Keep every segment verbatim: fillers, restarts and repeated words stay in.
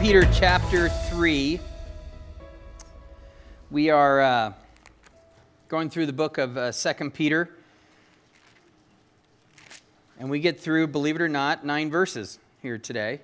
Peter chapter three. We are uh, going through the book of uh, Second Peter. And we get through, believe it or not, nine verses here today.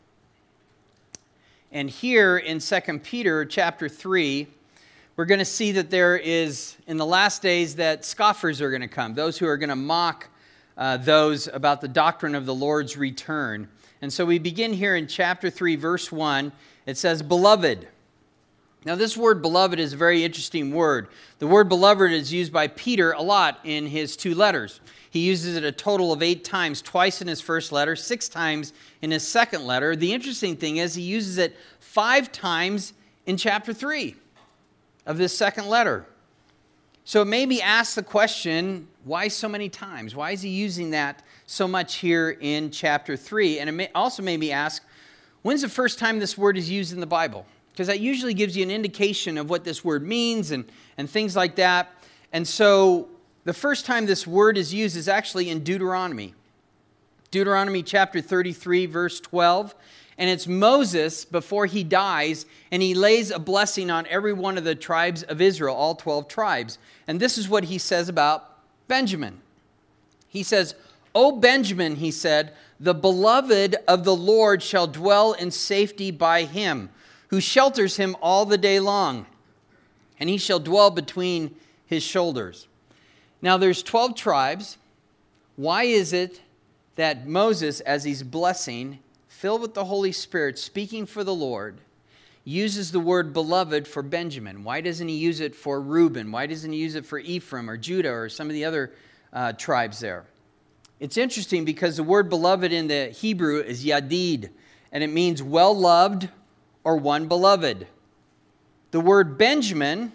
And here in Second Peter chapter three, we're going to see that there is, in the last days, that scoffers are going to come. Those who are going to mock uh, those about the doctrine of the Lord's return. And so we begin here in chapter three, verse one. It says, "Beloved." Now this word beloved is a very interesting word. The word beloved is used by Peter a lot in his two letters. He uses it a total of eight times, twice in his first letter, six times in his second letter. The interesting thing is he uses it five times in chapter three of this second letter. So it made me ask the question, why so many times? Why is he using that so much here in chapter three? And it may also made me ask, when's the first time this word is used in the Bible? Because that usually gives you an indication of what this word means and, and things like that. And so the first time this word is used is actually in Deuteronomy. Deuteronomy chapter thirty-three, verse twelve. And it's Moses before he dies, and he lays a blessing on every one of the tribes of Israel, all twelve tribes. And this is what he says about Benjamin. He says, "O Benjamin," he said, "the beloved of the Lord shall dwell in safety by him, who shelters him all the day long, and he shall dwell between his shoulders." Now there's twelve tribes. Why is it that Moses, as he's blessing, filled with the Holy Spirit, speaking for the Lord, uses the word beloved for Benjamin? Why doesn't he use it for Reuben? Why doesn't he use it for Ephraim or Judah or some of the other uh, tribes there? It's interesting because the word beloved in the Hebrew is yadid, and it means well-loved or one beloved. The word Benjamin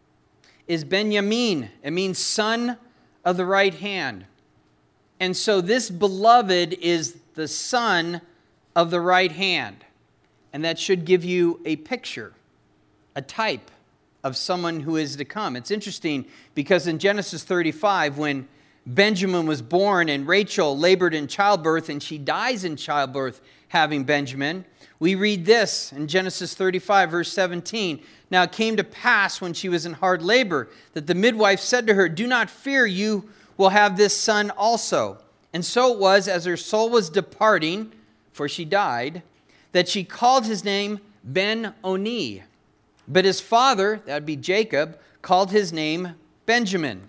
is Benjamin. It means son of the right hand. And so this beloved is the son of the right hand. And that should give you a picture, a type of someone who is to come. It's interesting because in Genesis thirty-five, when Benjamin was born and Rachel labored in childbirth and she dies in childbirth having Benjamin, we read this in Genesis thirty-five, verse seventeen. "Now it came to pass when she was in hard labor that the midwife said to her, 'Do not fear, you will have this son also.' And so it was, as her soul was departing, for she died, that she called his name Ben-Oni. But his father," that would be Jacob, "called his name Benjamin."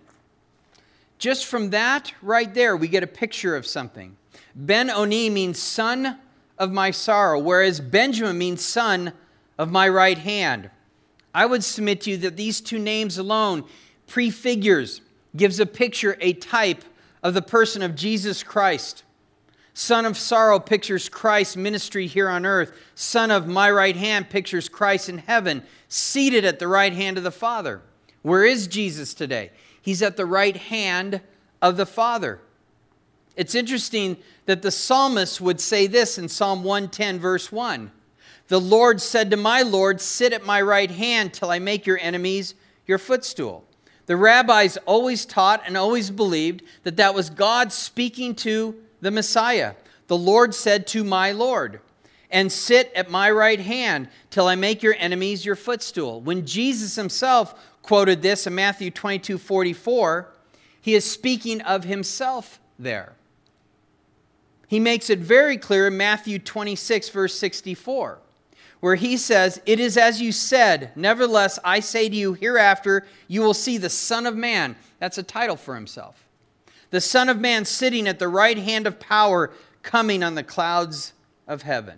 Just from that right there, we get a picture of something. Ben-Oni means son of my sorrow, whereas Benjamin means son of my right hand. I would submit to you that these two names alone prefigures, gives a picture, a type of the person of Jesus Christ. Son of sorrow pictures Christ's ministry here on earth. Son of my right hand pictures Christ in heaven, seated at the right hand of the Father. Where is Jesus today? He's at the right hand of the Father. It's interesting that the psalmist would say this in Psalm one ten, verse one. "The Lord said to my Lord, 'Sit at my right hand till I make your enemies your footstool.'" The rabbis always taught and always believed that that was God speaking to the Messiah. The Lord said to my Lord, "And sit at my right hand till I make your enemies your footstool." When Jesus himself quoted this in Matthew twenty-two forty-four, he is speaking of himself there. He makes it very clear in Matthew twenty-six, verse sixty-four, where he says, "It is as you said, nevertheless I say to you, hereafter you will see the Son of Man." That's a title for himself. "The Son of Man sitting at the right hand of power, coming on the clouds of heaven."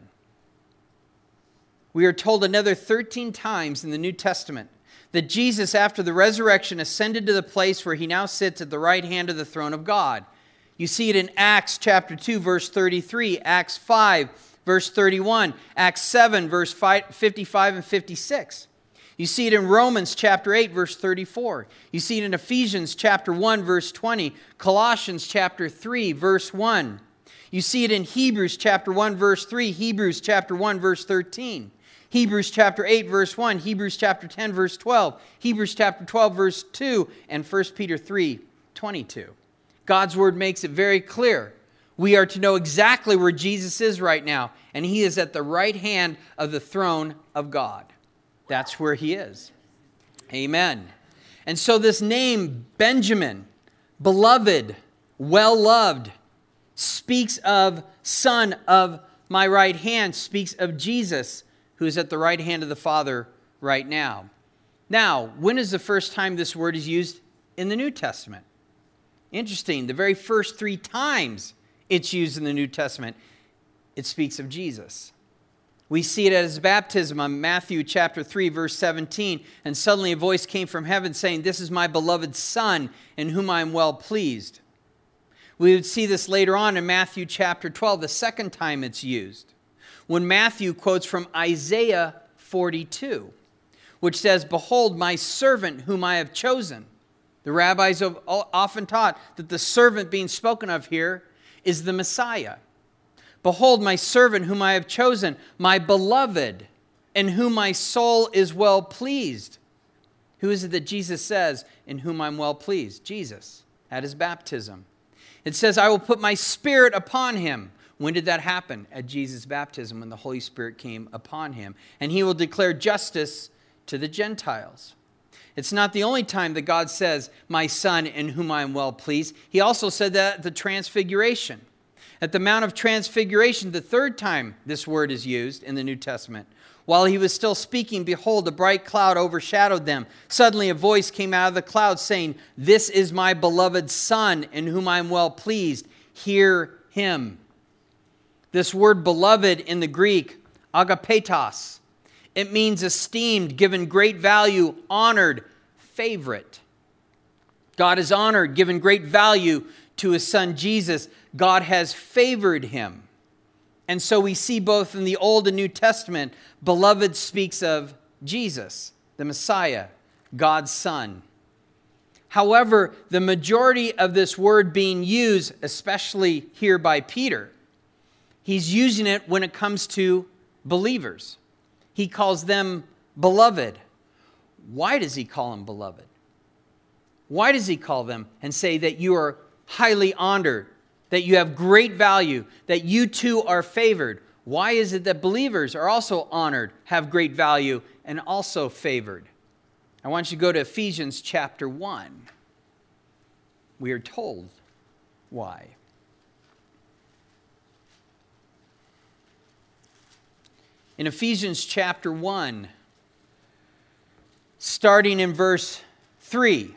We are told another thirteen times in the New Testament that Jesus, after the resurrection, ascended to the place where he now sits at the right hand of the throne of God. You see it in Acts chapter two, verse thirty-three, Acts five, verse thirty-one, Acts seven, verse fifty-five and fifty-six. You see it in Romans chapter eight, verse thirty-four. You see it in Ephesians chapter one, verse twenty, Colossians chapter three, verse one. You see it in Hebrews chapter one, verse three, Hebrews chapter one, verse thirteen. Hebrews chapter eight, verse one, Hebrews chapter ten, verse twelve, Hebrews chapter twelve, verse two, and First Peter three, twenty-two. God's word makes it very clear. We are to know exactly where Jesus is right now, and he is at the right hand of the throne of God. That's where he is. Amen. And so this name, Benjamin, beloved, well-loved, speaks of son of my right hand, speaks of Jesus, who is at the right hand of the Father right now. Now, when is the first time this word is used in the New Testament? Interesting. The very first three times it's used in the New Testament, it speaks of Jesus. We see it at his baptism on Matthew chapter three, verse seventeen. And suddenly a voice came from heaven saying, "This is my beloved Son, in whom I am well pleased." We would see this later on in Matthew chapter twelve, the second time it's used, when Matthew quotes from Isaiah forty-two, which says, "Behold, my servant whom I have chosen." The rabbis have often taught that the servant being spoken of here is the Messiah. "Behold, my servant whom I have chosen, my beloved, in whom my soul is well pleased." Who is it that Jesus says, "In whom I'm well pleased"? Jesus, at his baptism. It says, "I will put my spirit upon him." When did that happen? At Jesus' baptism, when the Holy Spirit came upon him. "And he will declare justice to the Gentiles." It's not the only time that God says, "My Son, in whom I am well pleased." He also said that at the Transfiguration. At the Mount of Transfiguration, the third time this word is used in the New Testament. While he was still speaking, behold, a bright cloud overshadowed them. Suddenly a voice came out of the cloud saying, "This is my beloved Son, in whom I am well pleased. Hear him." This word beloved in the Greek, agapetos, it means esteemed, given great value, honored, favorite. God is honored, given great value to his Son Jesus. God has favored him. And so we see both in the Old and New Testament, beloved speaks of Jesus, the Messiah, God's Son. However, the majority of this word being used, especially here by Peter, he's using it when it comes to believers. He calls them beloved. Why does he call them beloved? Why does he call them and say that you are highly honored, that you have great value, that you too are favored? Why is it that believers are also honored, have great value, and also favored? I want you to go to Ephesians chapter one. We are told why. In Ephesians chapter one, starting in verse three,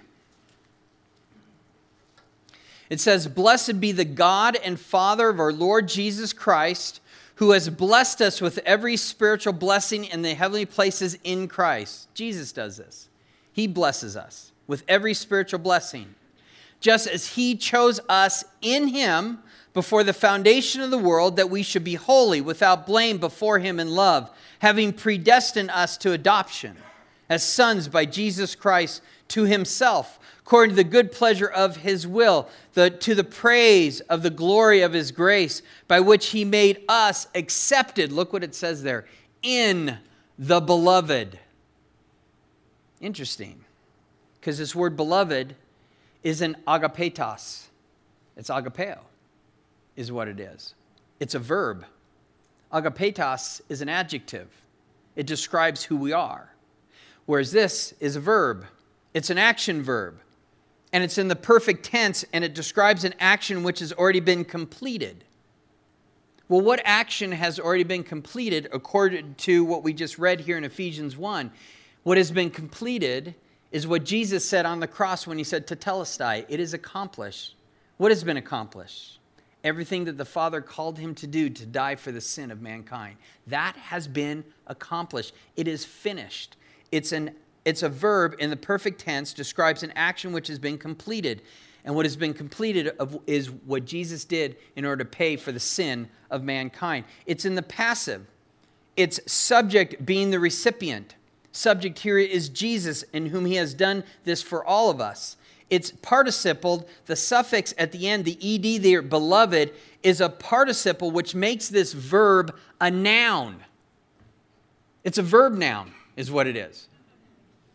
it says, "Blessed be the God and Father of our Lord Jesus Christ, who has blessed us with every spiritual blessing in the heavenly places in Christ." Jesus does this. He blesses us with every spiritual blessing, just as he chose us in him before the foundation of the world, that we should be holy, without blame before him in love, having predestined us to adoption as sons by Jesus Christ to himself, according to the good pleasure of his will, the, to the praise of the glory of his grace, by which he made us accepted, look what it says there, in the beloved. Interesting, because this word beloved is an agapetos. It's agapeo, is what it is. It's a verb. Agapetos is an adjective. It describes who we are. Whereas this is a verb. It's an action verb. And it's in the perfect tense, and it describes an action which has already been completed. Well, what action has already been completed according to what we just read here in Ephesians one? What has been completed is what Jesus said on the cross when he said, "Tetelestai," it is accomplished. What has been accomplished? Everything that the Father called him to do, to die for the sin of mankind. That has been accomplished. It is finished. It's an It's a verb in the perfect tense, describes an action which has been completed. And what has been completed of, is what Jesus did in order to pay for the sin of mankind. It's in the passive. It's subject being the recipient. Subject here is Jesus, in whom he has done this for all of us. It's participled. The suffix at the end, the ed there, beloved, is a participle which makes this verb a noun. It's a verb noun, is what it is.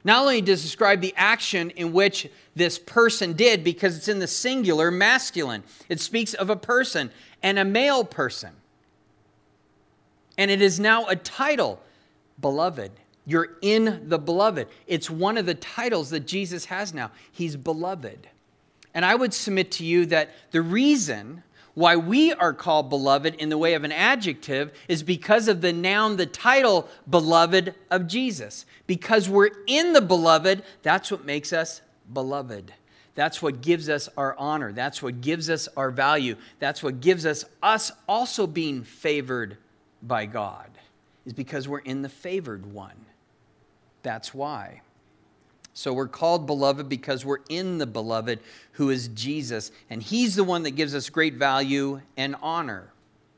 Not only does it describe the action in which this person did, because it's in the singular masculine. It speaks of a person and a male person. And it is now a title, beloved. You're in the beloved. It's one of the titles that Jesus has now. He's beloved. And I would submit to you that the reason why we are called beloved in the way of an adjective is because of the noun, the title, beloved of Jesus. Because we're in the beloved, that's what makes us beloved. That's what gives us our honor. That's what gives us our value. That's what gives us us also being favored by God, is because we're in the favored one. That's why. So we're called beloved because we're in the beloved, who is Jesus. And he's the one that gives us great value and honor.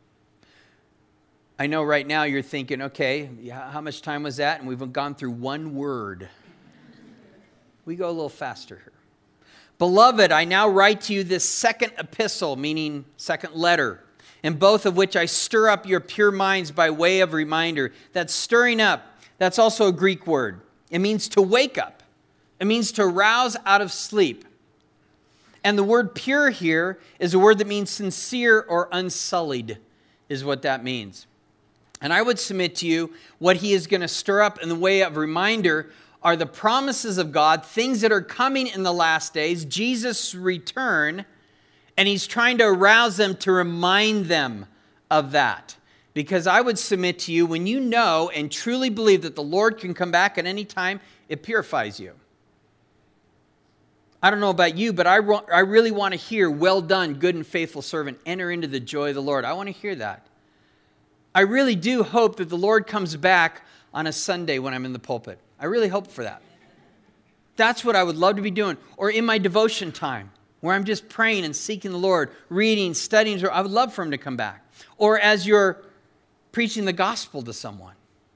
I know right now you're thinking, okay, how much time was that? And we've gone through one word. We go a little faster here. Beloved, I now write to you this second epistle, meaning second letter, in both of which I stir up your pure minds by way of reminder. That stirring up, that's also a Greek word. It means to wake up. It means to rouse out of sleep. And the word pure here is a word that means sincere or unsullied, is what that means. And I would submit to you, what he is going to stir up in the way of reminder are the promises of God, things that are coming in the last days, Jesus' return, and he's trying to arouse them to remind them of that. Because I would submit to you, when you know and truly believe that the Lord can come back at any time, it purifies you. I don't know about you, but I, I really want to hear, well done, good and faithful servant, enter into the joy of the Lord. I want to hear that. I really do hope that the Lord comes back on a Sunday when I'm in the pulpit. I really hope for that. That's what I would love to be doing. Or in my devotion time, where I'm just praying and seeking the Lord, reading, studying. I would love for him to come back. Or as you're preaching the gospel to someone,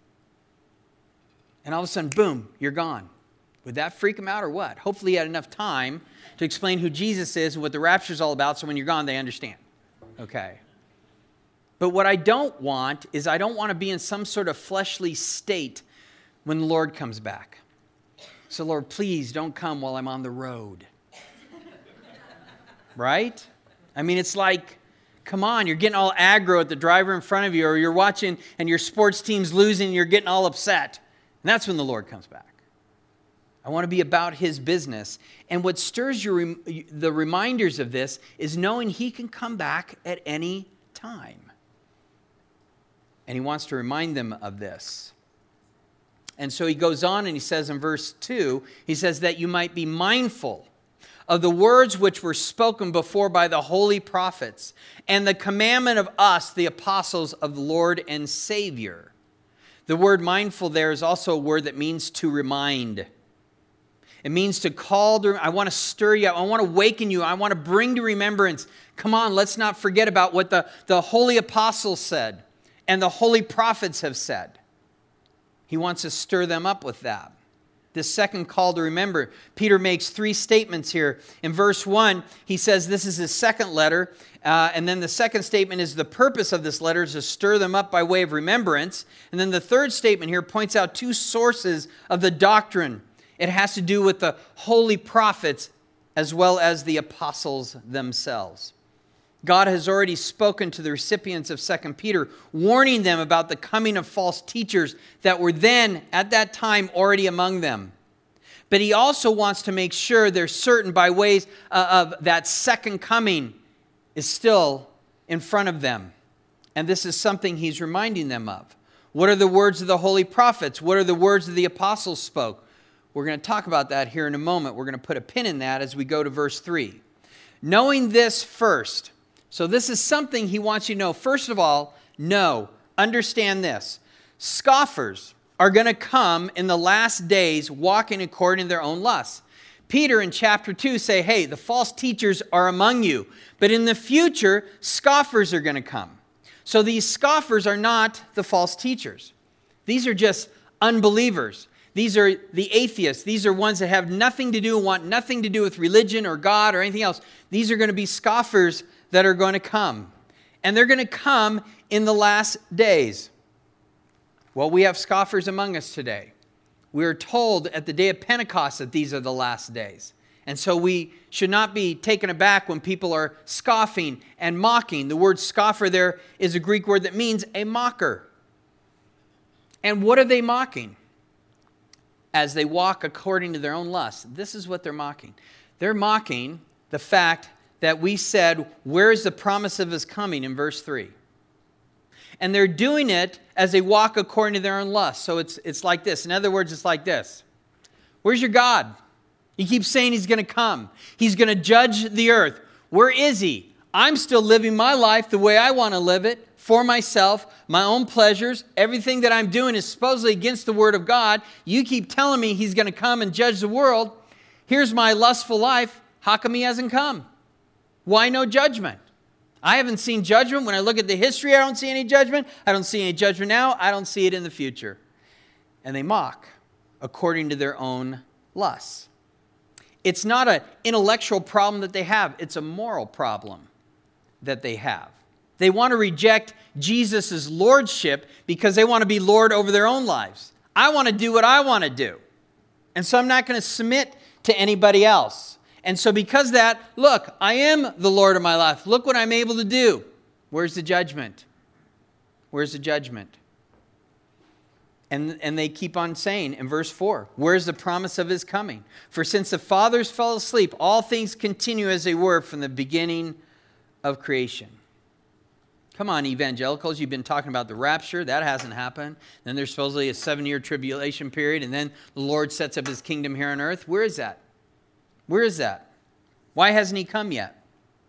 and all of a sudden, boom, you're gone. Would that freak him out or what? Hopefully you had enough time to explain who Jesus is and what the rapture is all about, so when you're gone, they understand. Okay. But what I don't want is I don't want to be in some sort of fleshly state when the Lord comes back. So Lord, please don't come while I'm on the road. Right? I mean, it's like, come on, you're getting all aggro at the driver in front of you, or you're watching and your sports team's losing and you're getting all upset. And that's when the Lord comes back. I want to be about his business. And what stirs your, the reminders of this is knowing he can come back at any time. And he wants to remind them of this. And so he goes on and he says in verse two, he says that you might be mindful of the words which were spoken before by the holy prophets and the commandment of us, the apostles of the Lord and Savior. The word mindful there is also a word that means to remind. It means to call to, I want to stir you up. I want to waken you. I want to bring to remembrance. Come on, let's not forget about what the, the holy apostles said and the holy prophets have said. He wants to stir them up with that. This second call to remember, Peter makes three statements here. In verse one, he says this is his second letter. Uh, and then the second statement is the purpose of this letter is to stir them up by way of remembrance. And then the third statement here points out two sources of the doctrine. It has to do with the holy prophets as well as the apostles themselves. God has already spoken to the recipients of Second Peter, warning them about the coming of false teachers that were then, at that time, already among them. But he also wants to make sure they're certain by ways of that second coming is still in front of them. And this is something he's reminding them of. What are the words of the holy prophets? What are the words that the apostles spoke? We're going to talk about that here in a moment. We're going to put a pin in that as we go to verse three. Knowing this first. So this is something he wants you to know. First of all, know, understand this. Scoffers are going to come in the last days walking according to their own lusts. Peter in chapter two say, hey, the false teachers are among you. But in the future, scoffers are going to come. So these scoffers are not the false teachers. These are just unbelievers. These are the atheists. These are ones that have nothing to do, want nothing to do with religion or God or anything else. These are going to be scoffers that are going to come. And they're going to come in the last days. Well, we have scoffers among us today. We're told at the day of Pentecost that these are the last days. And so we should not be taken aback when people are scoffing and mocking. The word scoffer there is a Greek word that means a mocker. And what are they mocking? As they walk according to their own lust. This is what they're mocking. They're mocking the fact that we said, where's the promise of his coming in verse three? And they're doing it as they walk according to their own lust. So it's, it's like this. In other words, it's like this. Where's your God? He keeps saying he's going to come. He's going to judge the earth. Where is he? I'm still living my life the way I want to live it, for myself, my own pleasures. Everything that I'm doing is supposedly against the word of God. You keep telling me he's going to come and judge the world. Here's my lustful life. How come he hasn't come? Why no judgment? I haven't seen judgment. When I look at the history, I don't see any judgment. I don't see any judgment now. I don't see it in the future. And they mock according to their own lusts. It's not an intellectual problem that they have. It's a moral problem that they have. They want to reject Jesus' lordship because they want to be Lord over their own lives. I want to do what I want to do. And so I'm not going to submit to anybody else. And so because of that, look, I am the Lord of my life. Look what I'm able to do. Where's the judgment? Where's the judgment? And, and they keep on saying in verse four, where's the promise of his coming? For since the fathers fell asleep, all things continue as they were from the beginning of creation. Come on, evangelicals, you've been talking about the rapture. That hasn't happened. Then there's supposedly a seven-year tribulation period, and then the Lord sets up his kingdom here on earth. Where is that? Where is that? Why hasn't he come yet?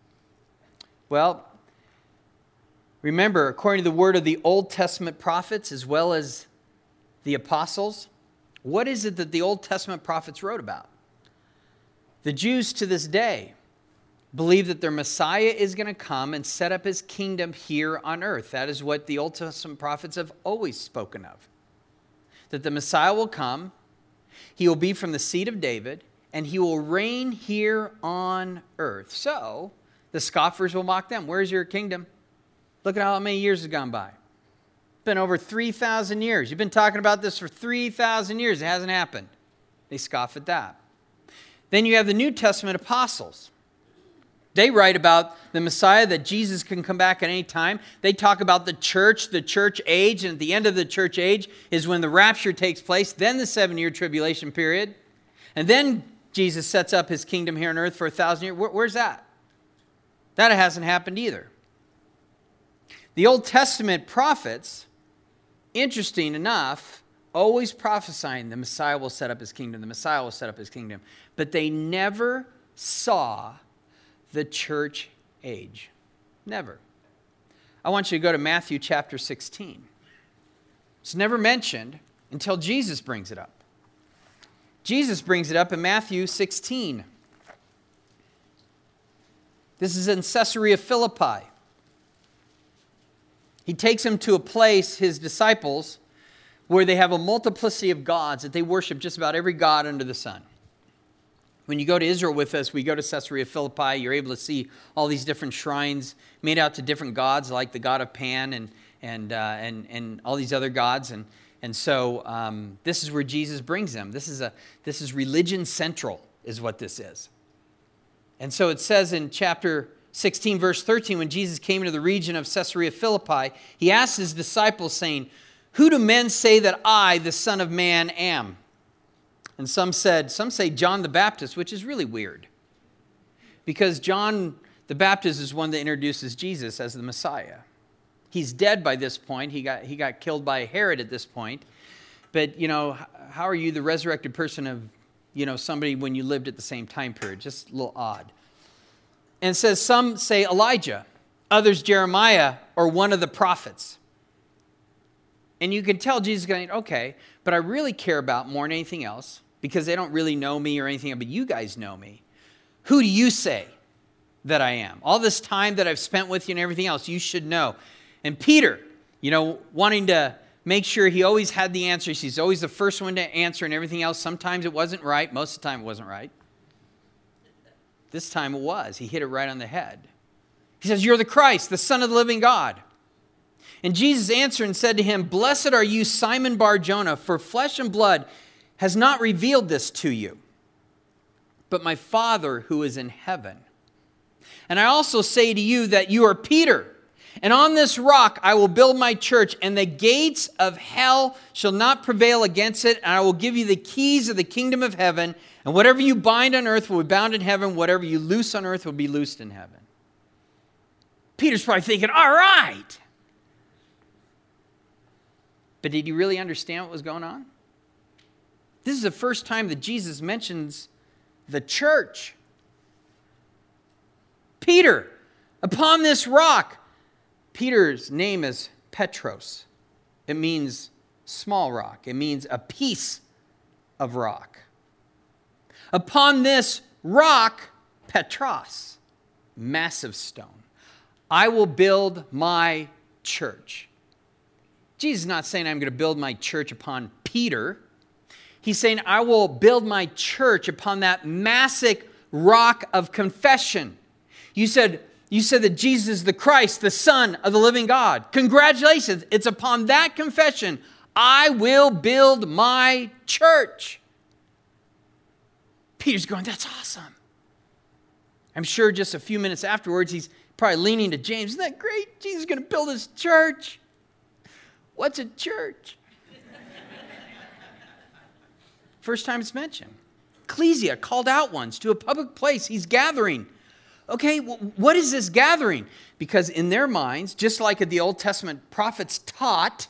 Well, remember, according to the word of the Old Testament prophets as well as the apostles, what is it that the Old Testament prophets wrote about? The Jews to this day believe that their Messiah is going to come and set up his kingdom here on earth. That is what the Old Testament prophets have always spoken of. That the Messiah will come, he will be from the seed of David, and he will reign here on earth. So, the scoffers will mock them. Where's your kingdom? Look at how many years have gone by. It's been over three thousand years. You've been talking about this for three thousand years. It hasn't happened. They scoff at that. Then you have the New Testament apostles. They write about the Messiah, that Jesus can come back at any time. They talk about the church, the church age, and at the end of the church age is when the rapture takes place, then the seven-year tribulation period, and then Jesus sets up his kingdom here on earth for a thousand years. Where, where's that? That hasn't happened either. The Old Testament prophets, interesting enough, always prophesying the Messiah will set up his kingdom, the Messiah will set up his kingdom, but they never saw the church age. Never. I want you to go to Matthew chapter sixteen. It's never mentioned until Jesus brings it up. Jesus brings it up in Matthew sixteen. This is in Caesarea Philippi. He takes them to a place, his disciples, where they have a multiplicity of gods, that they worship just about every god under the sun. When you go to Israel with us, we go to Caesarea Philippi, you're able to see all these different shrines made out to different gods, like the god of Pan and and uh, and, and all these other gods. And, and so um, this is where Jesus brings them. This is, a, this is religion central, is what this is. And so it says in chapter sixteen, verse thirteen, when Jesus came into the region of Caesarea Philippi, he asked his disciples, saying, who do men say that I, the Son of Man, am? And some said, some say John the Baptist, which is really weird. Because John the Baptist is one that introduces Jesus as the Messiah. He's dead by this point. He got, he got killed by Herod at this point. But, you know, how are you the resurrected person of, you know, somebody when you lived at the same time period? Just a little odd. And it says some say Elijah, others Jeremiah, or one of the prophets. And you can tell Jesus is going, okay, but I really care about more than anything else, because they don't really know me or anything, but you guys know me. Who do you say that I am? All this time that I've spent with you and everything else, you should know. And Peter, you know, wanting to make sure he always had the answers. He's always the first one to answer and everything else. Sometimes it wasn't right. Most of the time it wasn't right. This time it was. He hit it right on the head. He says, you're the Christ, the Son of the living God. And Jesus answered and said to him, blessed are you, Simon Bar-Jonah, for flesh and blood has not revealed this to you, but my Father who is in heaven. And I also say to you that you are Peter, and on this rock I will build my church, and the gates of hell shall not prevail against it, and I will give you the keys of the kingdom of heaven, and whatever you bind on earth will be bound in heaven, whatever you loose on earth will be loosed in heaven. Peter's probably thinking, all right. But did he really understand what was going on? This is the first time that Jesus mentions the church. Peter, upon this rock. Peter's name is Petros. It means small rock. It means a piece of rock. Upon this rock, Petros, massive stone, I will build my church. Jesus is not saying I'm going to build my church upon Peter. He's saying I will build my church upon that massive rock of confession. You said, you said that Jesus is the Christ, the Son of the living God. Congratulations. It's upon that confession I will build my church. Peter's going, that's awesome. I'm sure just a few minutes afterwards, he's probably leaning to James. Isn't that great? Jesus is going to build his church. What's a church? First time it's mentioned. Ecclesia, called out ones to a public place. He's gathering. Okay, what is this gathering? Because in their minds, just like the Old Testament prophets taught,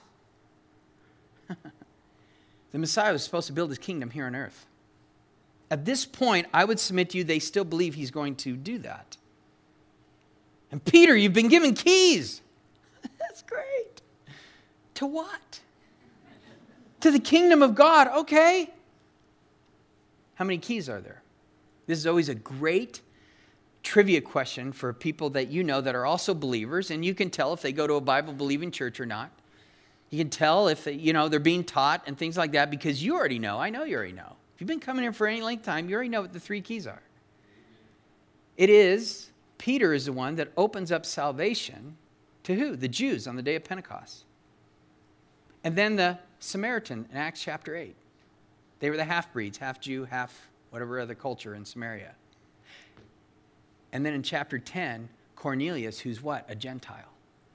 the Messiah was supposed to build his kingdom here on earth. At this point, I would submit to you, they still believe he's going to do that. And Peter, you've been given keys. That's great. To what? To the kingdom of God. Okay. How many keys are there? This is always a great trivia question for people that you know that are also believers, and you can tell if they go to a Bible-believing church or not. You can tell if they, you know, they're being taught and things like that because you already know. I know you already know. If you've been coming here for any length of time, you already know what the three keys are. It is, Peter is the one that opens up salvation to who? The Jews on the day of Pentecost. And then the Samaritan in Acts chapter eight. They were the half-breeds, half Jew, half whatever other culture in Samaria. And then in chapter ten, Cornelius, who's what? A Gentile.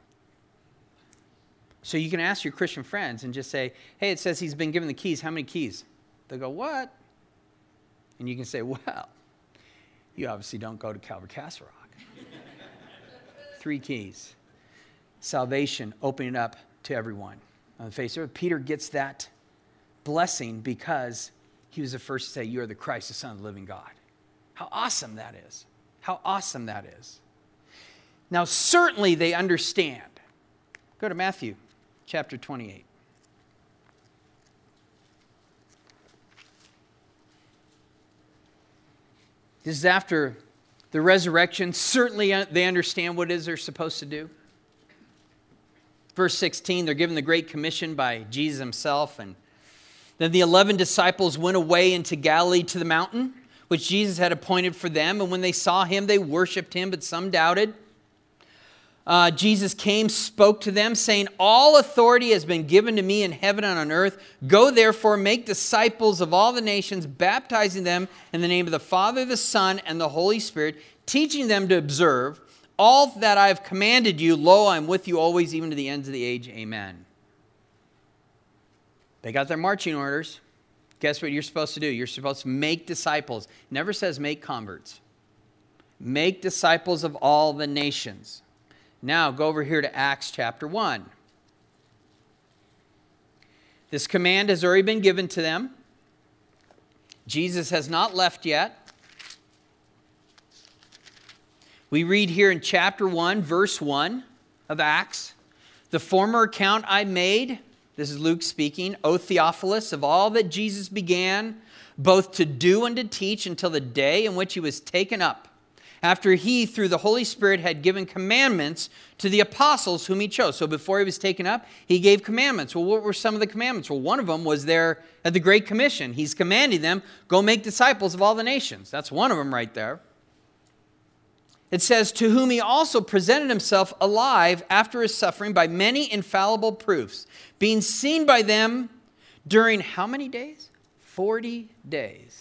So you can ask your Christian friends and just say, hey, it says he's been given the keys. How many keys? They'll go, what? And you can say, well, you obviously don't go to Calvary Castle Rock. Three keys. Salvation, opening it up to everyone on the face of it. Peter gets that blessing because he was the first to say, you are the Christ, the Son of the living God. How awesome that is. How awesome that is. Now, certainly they understand. Go to Matthew chapter twenty-eight. This is after the resurrection. Certainly they understand what it is they're supposed to do. Verse sixteen, they're given the Great Commission by Jesus himself. And then the eleven disciples went away into Galilee to the mountain, which Jesus had appointed for them. And when they saw him, they worshiped him, but some doubted. Uh, Jesus came, spoke to them, saying, all authority has been given to me in heaven and on earth. Go therefore, make disciples of all the nations, baptizing them in the name of the Father, the Son, and the Holy Spirit, teaching them to observe all that I have commanded you. Lo, I am with you always, even to the ends of the age. Amen. They got their marching orders. Guess what you're supposed to do? You're supposed to make disciples. It never says make converts. Make disciples of all the nations. Now, go over here to Acts chapter one. This command has already been given to them. Jesus has not left yet. We read here in chapter one, verse one of Acts, the former account I made, this is Luke speaking, O Theophilus, of all that Jesus began, both to do and to teach until the day in which he was taken up, after he, through the Holy Spirit, had given commandments to the apostles whom he chose. So before he was taken up, he gave commandments. Well, what were some of the commandments? Well, one of them was there at the Great Commission. He's commanding them, go make disciples of all the nations. That's one of them right there. It says, to whom he also presented himself alive after his suffering by many infallible proofs, being seen by them during how many days? forty days.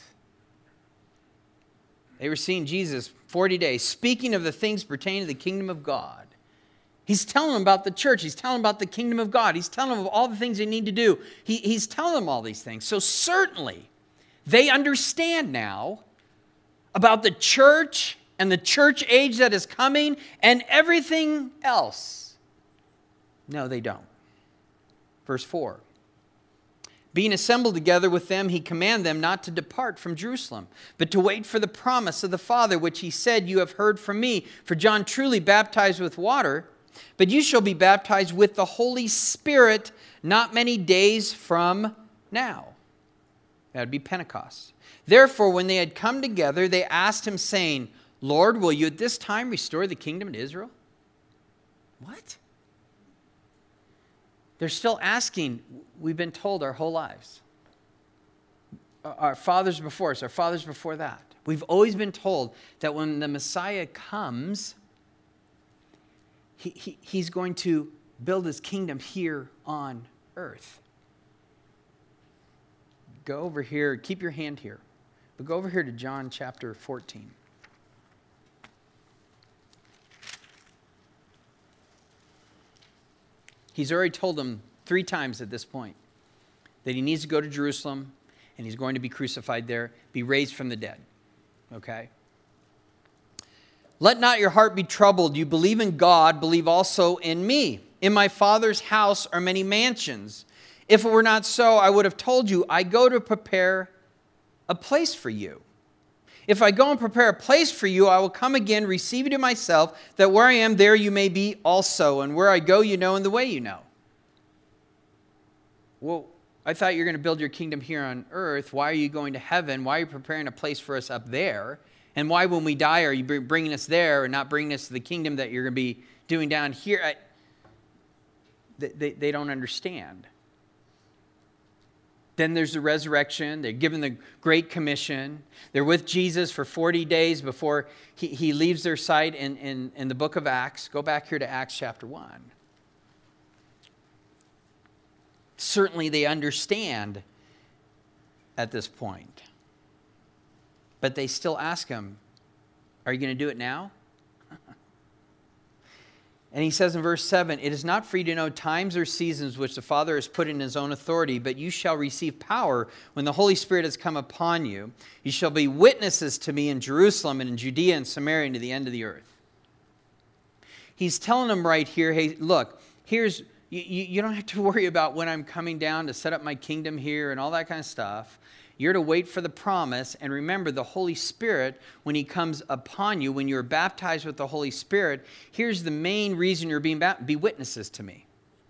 They were seeing Jesus forty days, speaking of the things pertaining to the kingdom of God. He's telling them about the church. He's telling them about the kingdom of God. He's telling them of all the things they need to do. He, he's telling them all these things. So certainly, they understand now about the church and the church age that is coming and everything else. No, they don't. Verse four. Being assembled together with them, he commanded them not to depart from Jerusalem, but to wait for the promise of the Father, which he said, you have heard from me. For John truly baptized with water, but you shall be baptized with the Holy Spirit not many days from now. That would be Pentecost. Therefore, when they had come together, they asked him, saying, Lord, will you at this time restore the kingdom to Israel? What? They're still asking. We've been told our whole lives. Our fathers before us, our fathers before that. We've always been told that when the Messiah comes, he, he, he's going to build his kingdom here on earth. Go over here, keep your hand here, but go over here to John chapter fourteen. He's already told them three times at this point that he needs to go to Jerusalem and he's going to be crucified there, be raised from the dead. Okay? Let not your heart be troubled. You believe in God, believe also in me. In my Father's house are many mansions. If it were not so, I would have told you, I go to prepare a place for you. If I go and prepare a place for you, I will come again, receive you to myself, that where I am, there you may be also. And where I go, you know, and the way you know. Well, I thought you were going to build your kingdom here on earth. Why are you going to heaven? Why are you preparing a place for us up there? And why, when we die, are you bringing us there and not bringing us to the kingdom that you're going to be doing down here? I, they, they don't understand. Then there's the resurrection. They're given the Great Commission. They're with Jesus for forty days before he, he leaves their sight in, in, in the book of Acts. Go back here to Acts chapter one. Certainly they understand at this point. But they still ask him, are you going to do it now? And he says in verse seven, it is not for you to know times or seasons which the Father has put in his own authority, but you shall receive power when the Holy Spirit has come upon you. You shall be witnesses to me in Jerusalem and in Judea and Samaria and to the end of the earth. He's telling them right here, hey, look, here's, you, you don't have to worry about when I'm coming down to set up my kingdom here and all that kind of stuff. You're to wait for the promise, and remember the Holy Spirit, when he comes upon you, when you're baptized with the Holy Spirit, here's the main reason you're being baptized: be witnesses to me.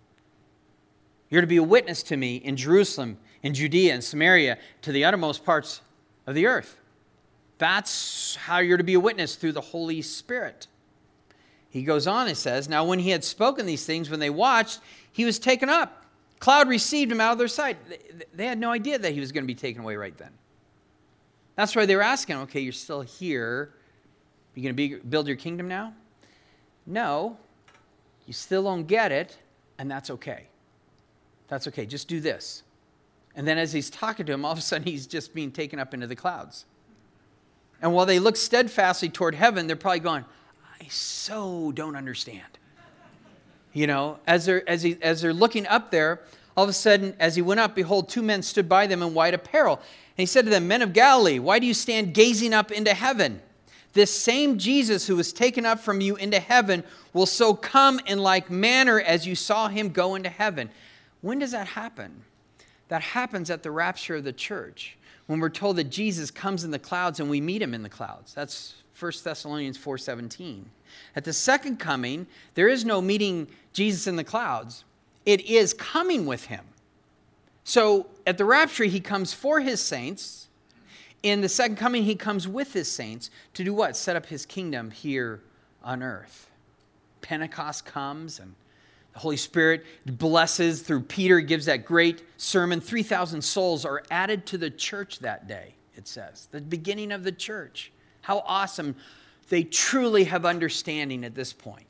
You're to be a witness to me in Jerusalem, in Judea, and Samaria, to the uttermost parts of the earth. That's how you're to be a witness, through the Holy Spirit. He goes on and says, now when he had spoken these things, when they watched, he was taken up. Cloud received him out of their sight. They had no idea that he was going to be taken away right then. That's why they were asking, okay, you're still here. You going to be, build your kingdom now? No, you still don't get it, and that's okay. That's okay, just do this. And then as he's talking to him, all of a sudden he's just being taken up into the clouds. And while they look steadfastly toward heaven, they're probably going, I so don't understand. You know, as they're, as, he, as they're looking up there, all of a sudden, as he went up, behold, two men stood by them in white apparel. And he said to them, men of Galilee, why do you stand gazing up into heaven? This same Jesus who was taken up from you into heaven will so come in like manner as you saw him go into heaven. When does that happen? That happens at the rapture of the church, when we're told that Jesus comes in the clouds and we meet him in the clouds. That's First Thessalonians four seventeen. At the second coming, there is no meeting Jesus in the clouds. It is coming with him. So at the rapture, he comes for his saints. In the second coming, he comes with his saints to do what? Set up his kingdom here on earth. Pentecost comes and the Holy Spirit blesses through Peter, gives that great sermon. three thousand souls are added to the church that day, it says. The beginning of the church. How awesome. They truly have understanding at this point.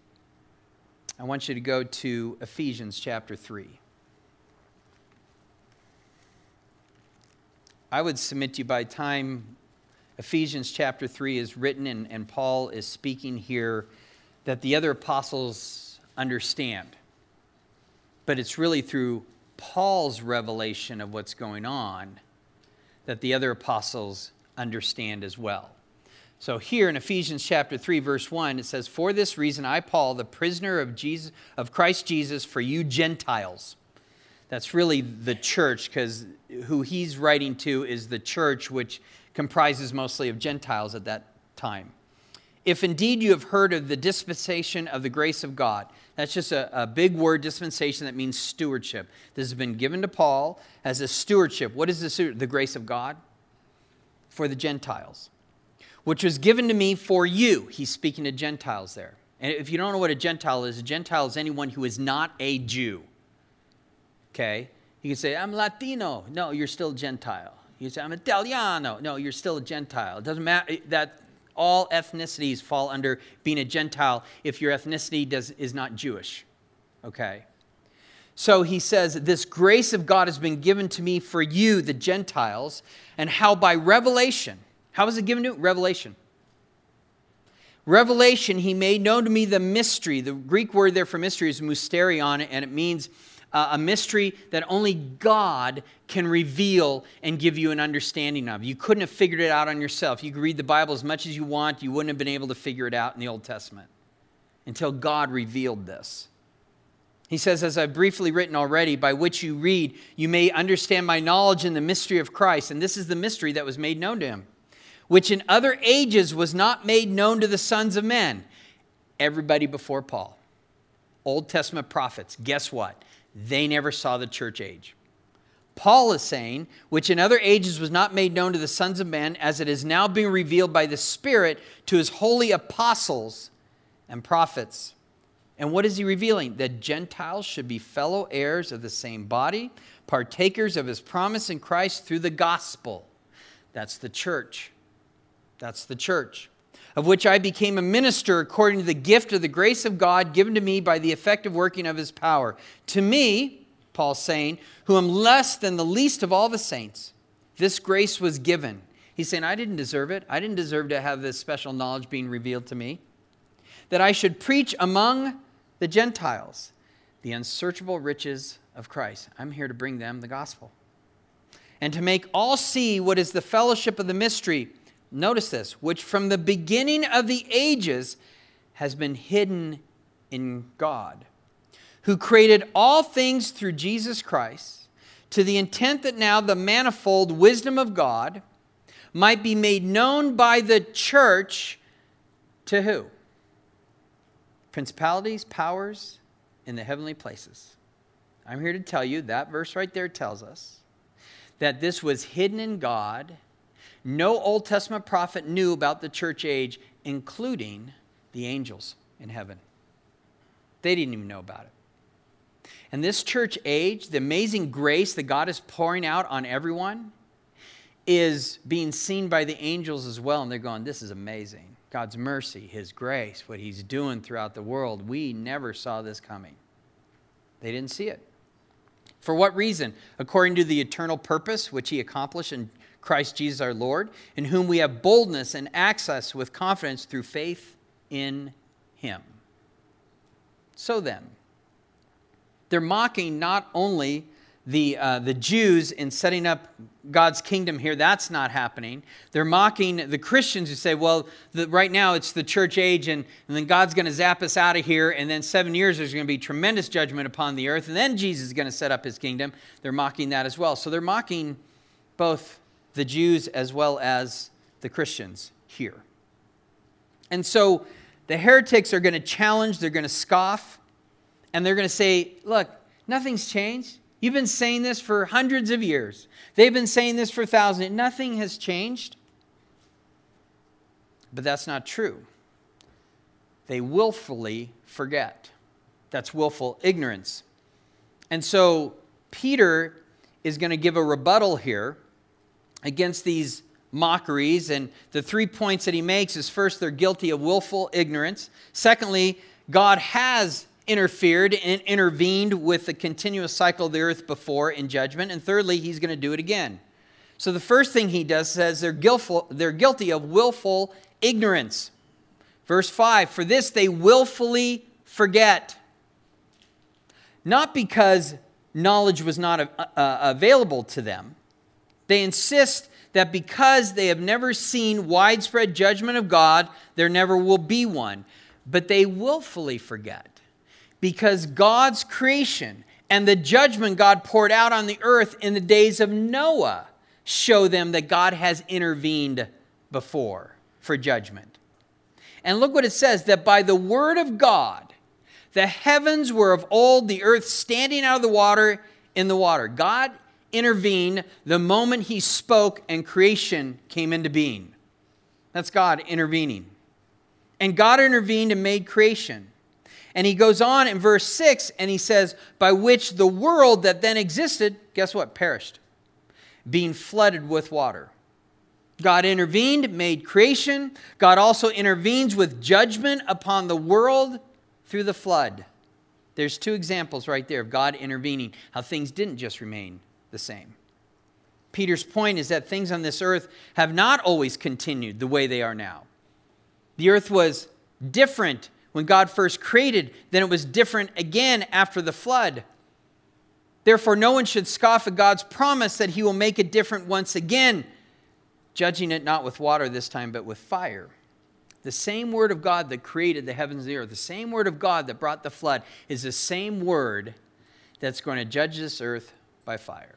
I want you to go to Ephesians chapter three. I would submit to you by the time Ephesians chapter three is written and, and Paul is speaking here, that the other apostles understand. But it's really through Paul's revelation of what's going on that the other apostles understand as well. So here in Ephesians chapter three, verse one, it says, "For this reason I, Paul, the prisoner of Jesus, of Christ Jesus, for you Gentiles." That's really the church, because who he's writing to is the church, which comprises mostly of Gentiles at that time. "If indeed you have heard of the dispensation of the grace of God." That's just a, a big word, dispensation, that means stewardship. This has been given to Paul as a stewardship. What is the stewardship? The grace of God for the Gentiles, "which was given to me for you." He's speaking to Gentiles there. And if you don't know what a Gentile is, a Gentile is anyone who is not a Jew. Okay? You can say, "I'm Latino." No, you're still a Gentile. You say, "I'm Italiano." No, you're still a Gentile. It doesn't matter that all ethnicities fall under being a Gentile if your ethnicity does, is not Jewish. Okay? So he says, "This grace of God has been given to me for you, the Gentiles, and how by revelation." How was it given to you? Revelation. "Revelation, he made known to me the mystery." The Greek word there for mystery is mysterion, and it means uh, a mystery that only God can reveal and give you an understanding of. You couldn't have figured it out on yourself. You could read the Bible as much as you want. You wouldn't have been able to figure it out in the Old Testament until God revealed this. He says, "As I've briefly written already, by which you read, you may understand my knowledge in the mystery of Christ." And this is the mystery that was made known to him, "which in other ages was not made known to the sons of men." Everybody before Paul, Old Testament prophets, guess what? They never saw the church age. Paul is saying, "which in other ages was not made known to the sons of men, as it is now being revealed by the Spirit to his holy apostles and prophets." And what is he revealing? That Gentiles should be fellow heirs of the same body, partakers of his promise in Christ through the gospel. That's the church. That's the church. "Of which I became a minister according to the gift of the grace of God given to me by the effective working of his power. To me," Paul's saying, "who am less than the least of all the saints, this grace was given." He's saying, I didn't deserve it. I didn't deserve to have this special knowledge being revealed to me. "That I should preach among the Gentiles the unsearchable riches of Christ." I'm here to bring them the gospel. "And to make all see what is the fellowship of the mystery," notice this, "which from the beginning of the ages has been hidden in God, who created all things through Jesus Christ, to the intent that now the manifold wisdom of God might be made known by the church." To who? Principalities, powers in the heavenly places. I'm here to tell you, that verse right there tells us that this was hidden in God. No Old Testament prophet knew about the church age, including the angels in heaven. They didn't even know about it. And this church age, the amazing grace that God is pouring out on everyone, is being seen by the angels as well. And they're going, "This is amazing. God's mercy, his grace, what he's doing throughout the world. We never saw this coming." They didn't see it. For what reason? "According to the eternal purpose which he accomplished in Christ Jesus our Lord, in whom we have boldness and access with confidence through faith in him." So then, they're mocking not only the, uh, the Jews in setting up God's kingdom here. That's not happening. They're mocking the Christians who say, well, the, right now it's the church age, and, and then God's going to zap us out of here, and then seven years there's going to be tremendous judgment upon the earth, and then Jesus is going to set up his kingdom. They're mocking that as well. So they're mocking both the Jews as well as the Christians here. And so the heretics are going to challenge, they're going to scoff, and they're going to say, look, nothing's changed. You've been saying this for hundreds of years. They've been saying this for thousands. Nothing has changed. But that's not true. They willfully forget. That's willful ignorance. And so Peter is going to give a rebuttal here against these mockeries. And the three points that he makes is, first, they're guilty of willful ignorance. Secondly, God has interfered and intervened with the continuous cycle of the earth before in judgment. And thirdly, he's going to do it again. So the first thing he does says they're guiltful, they're guilty of willful ignorance. Verse five, for this they willfully forget. Not because knowledge was not uh, available to them. They insist that because they have never seen widespread judgment of God, there never will be one. But they willfully forget because God's creation and the judgment God poured out on the earth in the days of Noah show them that God has intervened before for judgment. And look what it says, that by the word of God, the heavens were of old, the earth standing out of the water in the water. God intervened the moment he spoke and creation came into being. That's God intervening. And God intervened and made creation. And he goes on in verse six and he says, by which the world that then existed, guess what, perished, being flooded with water. God intervened, made creation. God also intervenes with judgment upon the world through the flood. There's two examples right there of God intervening, how things didn't just remain the same. Peter's point is that things on this earth have not always continued the way they are now. The earth was different when God first created, then it was different again after the flood. Therefore, no one should scoff at God's promise that he will make it different once again, judging it not with water this time, but with fire. The same word of God that created the heavens and the earth, the same word of God that brought the flood, is the same word that's going to judge this earth by fire.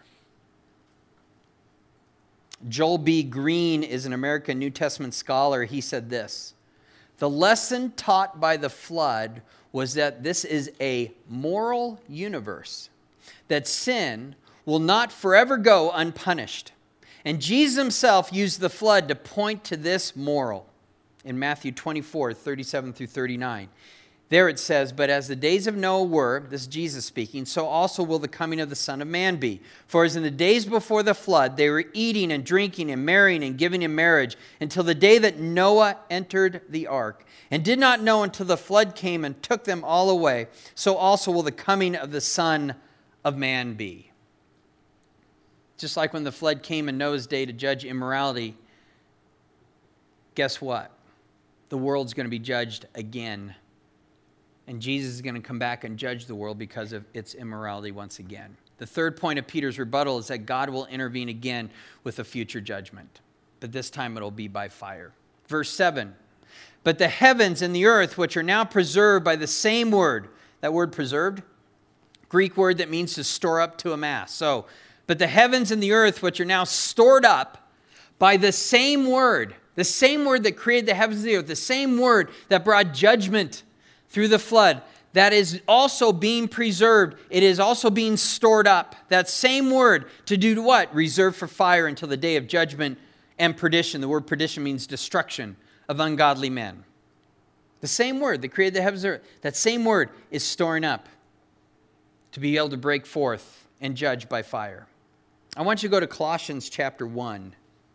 Joel B. Green is an American New Testament scholar. He said this, the lesson taught by the flood was that this is a moral universe, that sin will not forever go unpunished. And Jesus himself used the flood to point to this moral. In Matthew twenty-four, thirty-seven through thirty-nine. There it says, but as the days of Noah were, this is Jesus speaking, so also will the coming of the Son of Man be. For as in the days before the flood, they were eating and drinking and marrying and giving in marriage until the day that Noah entered the ark, and did not know until the flood came and took them all away. So also will the coming of the Son of Man be. Just like when the flood came in Noah's day to judge immorality, guess what? The world's going to be judged again. And Jesus is going to come back and judge the world because of its immorality once again. The third point of Peter's rebuttal is that God will intervene again with a future judgment. But this time it'll be by fire. Verse seven. But the heavens and the earth, which are now preserved by the same word. That word preserved, Greek word that means to store up, to amass. So, but the heavens and the earth, which are now stored up by the same word. The same word that created the heavens and the earth, the same word that brought judgment through the flood, that is also being preserved. It is also being stored up. That same word to do what? Reserved for fire until the day of judgment and perdition. The word perdition means destruction of ungodly men. The same word that created the heavens and earth, that same word is storing up to be able to break forth and judge by fire. I want you to go to Colossians chapter one.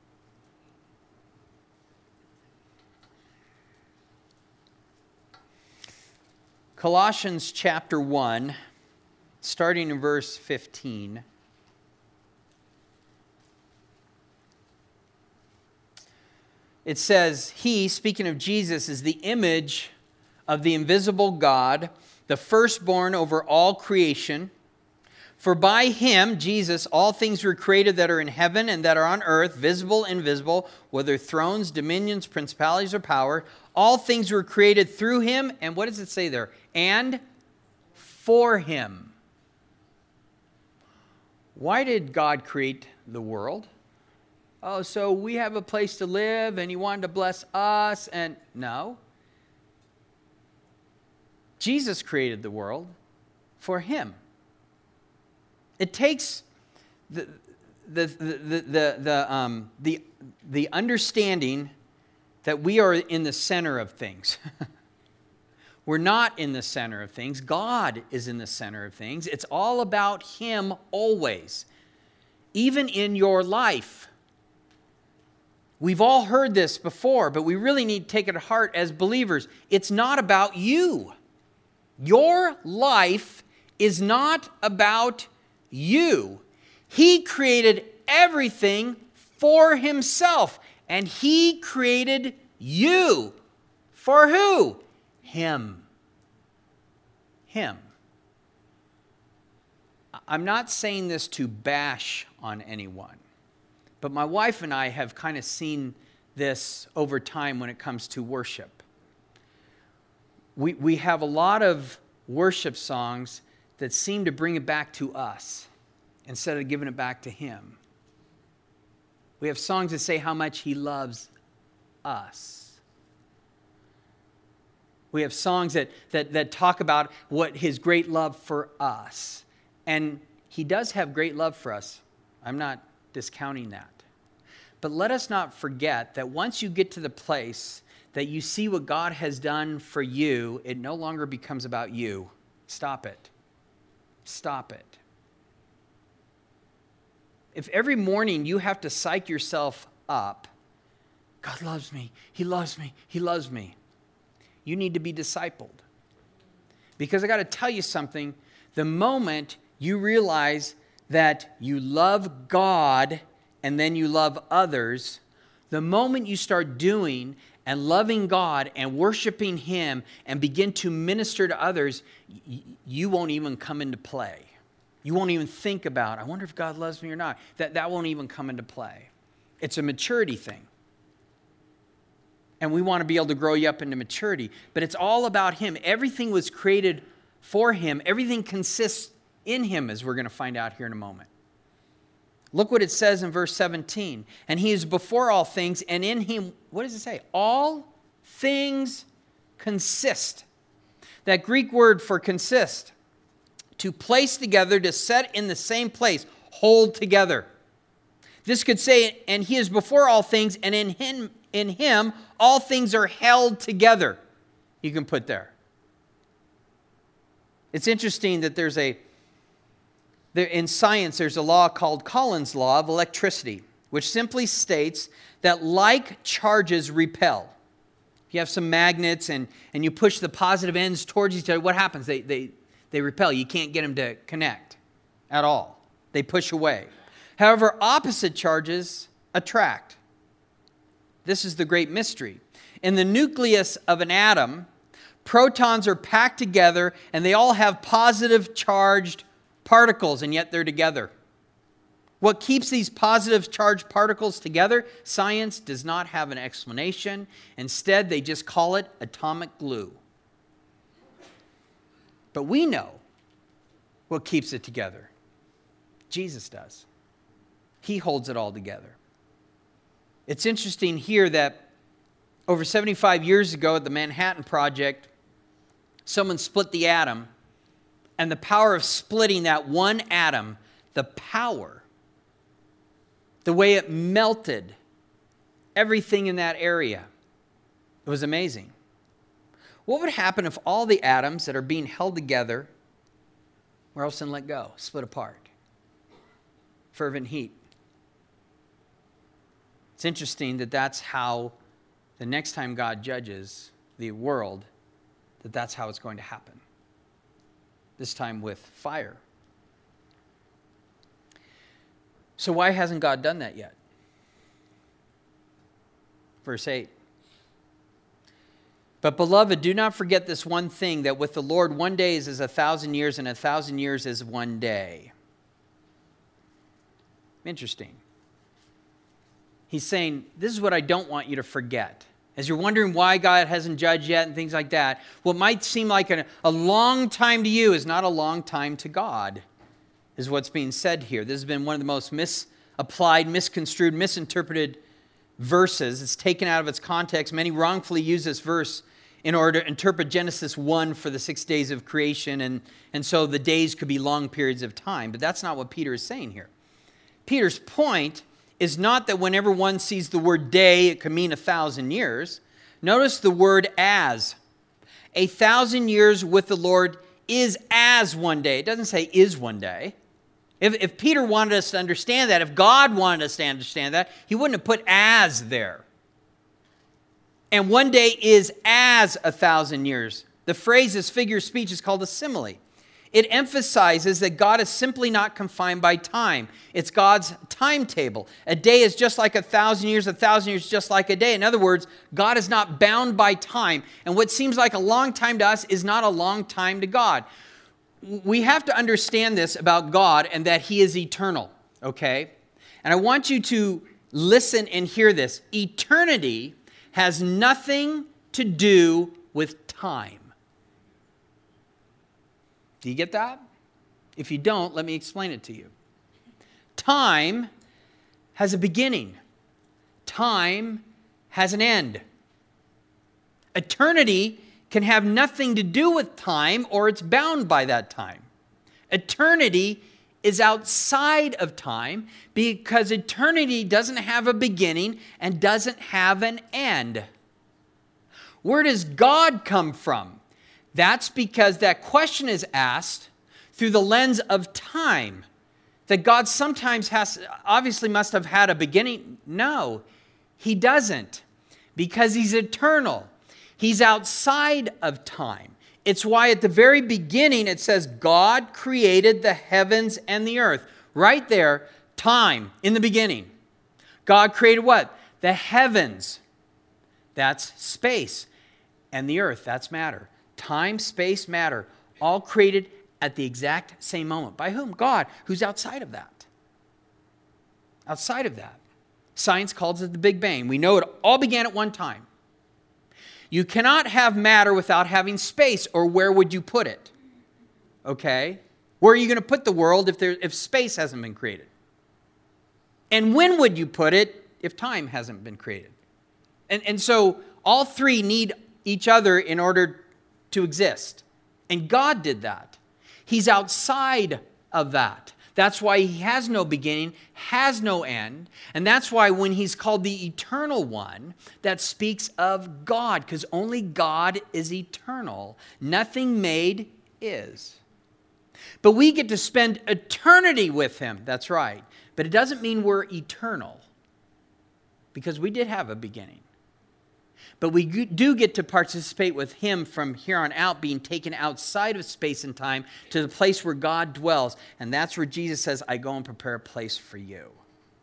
Colossians chapter one, starting in verse fifteen. It says, he, speaking of Jesus, is the image of the invisible God, the firstborn over all creation. For by him, Jesus, all things were created that are in heaven and that are on earth, visible, invisible, whether thrones, dominions, principalities, or power. All things were created through him. And what does it say there? And for him. Why did God create the world? Oh, so we have a place to live and he wanted to bless us. And no. Jesus created the world for him. It takes the, the, the, the, the, um, the, the understanding that we are in the center of things. We're not in the center of things. God is in the center of things. It's all about him always. Even in your life. We've all heard this before, but we really need to take it to heart as believers. It's not about you. Your life is not about you. He created everything for himself. And he created you. For who? Him. Him. I'm not saying this to bash on anyone, but my wife and I have kind of seen this over time when it comes to worship. We, we have a lot of worship songs that seem to bring it back to us instead of giving it back to him. We have songs that say how much he loves us. We have songs that, that, that talk about what his great love for us. And he does have great love for us. I'm not discounting that. But let us not forget that once you get to the place that you see what God has done for you, it no longer becomes about you. Stop it. Stop it. If every morning you have to psych yourself up, God loves me, he loves me, he loves me, you need to be discipled. Because I got to tell you something, the moment you realize that you love God and then you love others, the moment you start doing and loving God and worshiping him and begin to minister to others, you won't even come into play. You won't even think about, I wonder if God loves me or not. That, that won't even come into play. It's a maturity thing. And we want to be able to grow you up into maturity. But it's all about him. Everything was created for him. Everything consists in him, as we're going to find out here in a moment. Look what it says in verse seventeen. And he is before all things, and in him, what does it say? All things consist. That Greek word for consist, to place together, to set in the same place, hold together. This could say, and he is before all things, and in him, in him all things are held together. You can put there. It's interesting that there's a, there, in science, there's a law called Coulomb's law of electricity, which simply states that like charges repel. If you have some magnets and, and you push the positive ends towards each other, what happens? They, they, they repel. You can't get them to connect at all. They push away. However, opposite charges attract. This is the great mystery. In the nucleus of an atom, protons are packed together and they all have positive charged particles, and yet they're together. What keeps these positive charged particles together? Science does not have an explanation. Instead, they just call it atomic glue. But we know what keeps it together. Jesus does. He holds it all together. It's interesting here that over seventy-five years ago at the Manhattan Project, someone split the atom, and the power of splitting that one atom, the power, the way it melted everything in that area, it was amazing. What would happen if all the atoms that are being held together were all of a sudden let go, split apart? Fervent heat. It's interesting that that's how the next time God judges the world, that that's how it's going to happen. This time with fire. So why hasn't God done that yet? Verse eight. But beloved, do not forget this one thing, that with the Lord one day is as a thousand years, and a thousand years is one day. Interesting. He's saying, this is what I don't want you to forget. As you're wondering why God hasn't judged yet and things like that, what might seem like a, a long time to you is not a long time to God, is what's being said here. This has been one of the most misapplied, misconstrued, misinterpreted verses. It's taken out of its context. Many wrongfully use this verse in order to interpret Genesis one for the six days of creation, and, and so the days could be long periods of time. But that's not what Peter is saying here. Peter's point is not that whenever one sees the word day, it could mean a thousand years. Notice the word as. A thousand years with the Lord is as one day. It doesn't say is one day. If, if Peter wanted us to understand that, if God wanted us to understand that, he wouldn't have put as there. And one day is as a thousand years. The phrase, this figure of speech, is called a simile. It emphasizes that God is simply not confined by time. It's God's timetable. A day is just like a thousand years, a thousand years just like a day. In other words, God is not bound by time. And what seems like a long time to us is not a long time to God. We have to understand this about God and that He is eternal, okay? And I want you to listen and hear this. Eternity has nothing to do with time. Do you get that? If you don't, let me explain it to you. Time has a beginning. Time has an end. Eternity can have nothing to do with time, or it's bound by that time. Eternity is outside of time because eternity doesn't have a beginning and doesn't have an end. Where does God come from? That's because that question is asked through the lens of time. That God sometimes has, obviously must have had a beginning. No, He doesn't, because He's eternal. He's outside of time. It's why at the very beginning it says God created the heavens and the earth. Right there, time in the beginning. God created what? The heavens. That's space. And the earth, that's matter. Time, space, matter, all created at the exact same moment. By whom? God, who's outside of that. Outside of that. Science calls it the Big Bang. We know it all began at one time. You cannot have matter without having space, or where would you put it? Okay? Where are you going to put the world if, there, if space hasn't been created? And when would you put it if time hasn't been created? And, and so all three need each other in order to exist. And God did that. He's outside of that. That's why He has no beginning, has no end. And that's why when He's called the Eternal One, that speaks of God, because only God is eternal. Nothing made is. But we get to spend eternity with Him. That's right. But it doesn't mean we're eternal, because we did have a beginning. But we do get to participate with Him from here on out, being taken outside of space and time to the place where God dwells. And that's where Jesus says, I go and prepare a place for you.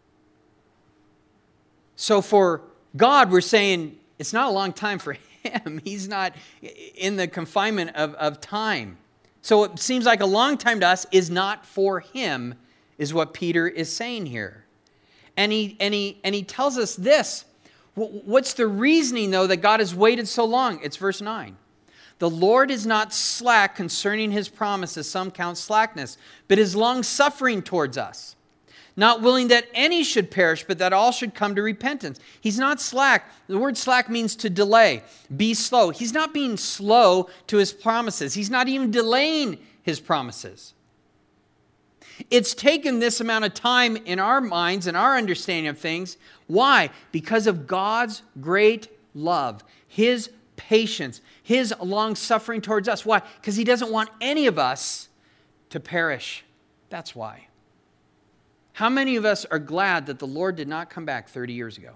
So for God, we're saying it's not a long time for Him. He's not in the confinement of, of time. So it seems like a long time to us is not for Him, is what Peter is saying here. And he, and he, and he tells us this. What's the reasoning, though, that God has waited so long? It's verse nine. The Lord is not slack concerning His promises, some count slackness, but is long-suffering towards us, not willing that any should perish, but that all should come to repentance. He's not slack. The word slack means to delay, be slow. He's not being slow to His promises. He's not even delaying His promises. It's taken this amount of time in our minds and our understanding of things. Why? Because of God's great love, His patience, His long-suffering towards us. Why? Because He doesn't want any of us to perish. That's why. How many of us are glad that the Lord did not come back thirty years ago?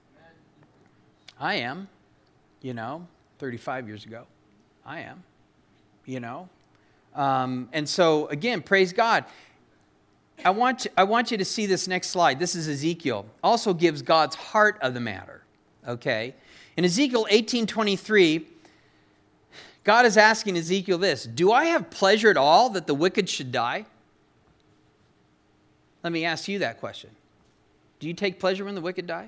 I am. You know, thirty-five years ago. I am. You know. Um, and so, again, praise God. I want, you, I want you to see this next slide. This is Ezekiel. Also gives God's heart of the matter. Okay? In Ezekiel eighteen twenty-three, God is asking Ezekiel this: do I have pleasure at all that the wicked should die? Let me ask you that question. Do you take pleasure when the wicked die?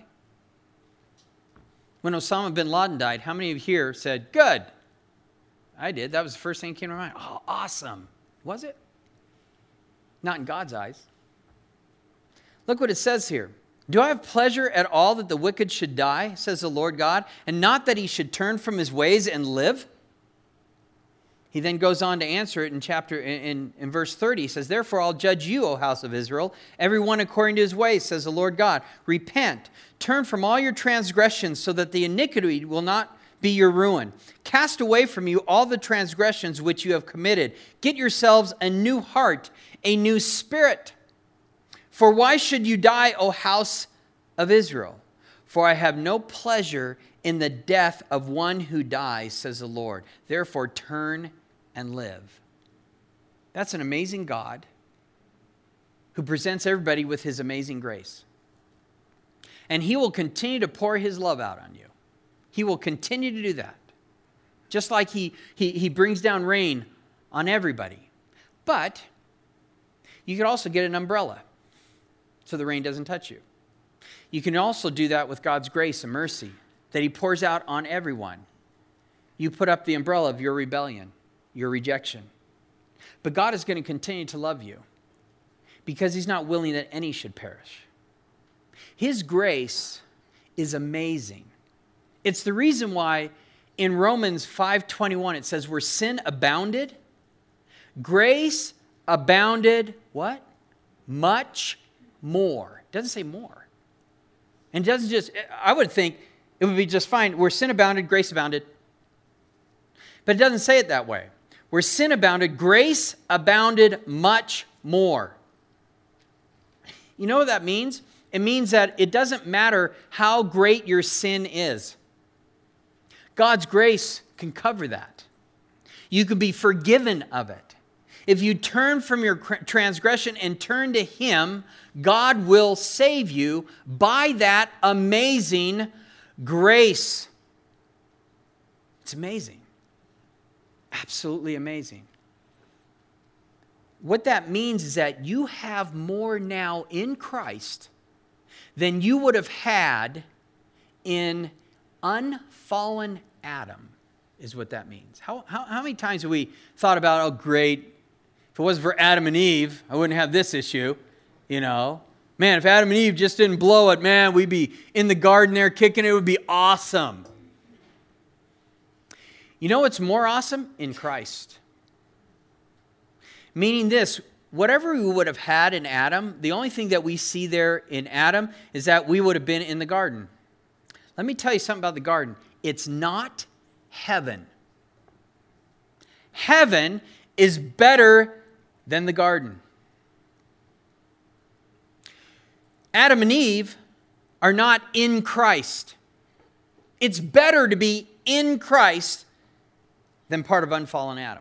When Osama bin Laden died, how many of you here said, good? I did. That was the first thing that came to my mind. Oh, awesome. Was it? Not in God's eyes. Look what it says here. Do I have pleasure at all that the wicked should die, says the Lord God, and not that he should turn from his ways and live? He then goes on to answer it in chapter in, in verse thirty. He says, therefore I'll judge you, O house of Israel, everyone according to his ways, says the Lord God. Repent, turn from all your transgressions, so that the iniquity will not be your ruin. Cast away from you all the transgressions which you have committed. Get yourselves a new heart, a new spirit. For why should you die, O house of Israel? For I have no pleasure in the death of one who dies, says the Lord. Therefore turn and live. That's an amazing God who presents everybody with his amazing grace. And he will continue to pour his love out on you. He will continue to do that. Just like he, he, he brings down rain on everybody. But you could also get an umbrella so the rain doesn't touch you. You can also do that with God's grace and mercy that he pours out on everyone. You put up the umbrella of your rebellion, your rejection. But God is going to continue to love you because he's not willing that any should perish. His grace is amazing. It's the reason why in Romans five twenty-one it says where sin abounded, grace abounded, what? Much more. It doesn't say more. And it doesn't just, I would think it would be just fine. Where sin abounded, grace abounded. But it doesn't say it that way. Where sin abounded, grace abounded much more. You know what that means? It means that it doesn't matter how great your sin is. God's grace can cover that. You can be forgiven of it. If you turn from your transgression and turn to him, God will save you by that amazing grace. It's amazing. Absolutely amazing. What that means is that you have more now in Christ than you would have had in unfallen Adam, is what that means. How, how, how many times have we thought about, oh, great, if it wasn't for Adam and Eve, I wouldn't have this issue, you know. Man, if Adam and Eve just didn't blow it, man, we'd be in the garden there kicking it. It would be awesome. You know what's more awesome? In Christ. Meaning this, whatever we would have had in Adam, the only thing that we see there in Adam is that we would have been in the garden. Let me tell you something about the garden. It's not heaven. Heaven is better than the garden. Adam and Eve are not in Christ. It's better to be in Christ than part of unfallen Adam.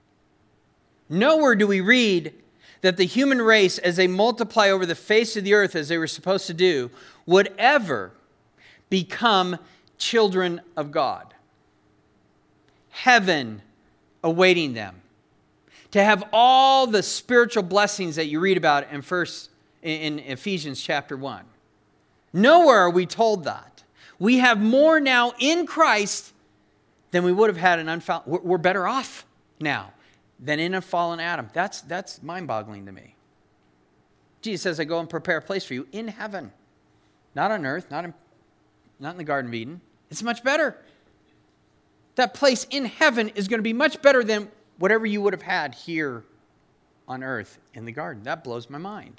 Nowhere do we read that the human race, as they multiply over the face of the earth as they were supposed to do, would ever become children of God. Heaven awaiting them. To have all the spiritual blessings that you read about in first in Ephesians chapter one. Nowhere are we told that. We have more now in Christ than we would have had in unfallen. We're better off now than in a fallen Adam. That's, that's mind-boggling to me. Jesus says, I go and prepare a place for you in heaven. Not on earth, not in, not in the Garden of Eden. It's much better. That place in heaven is going to be much better than whatever you would have had here on earth in the garden. That blows my mind.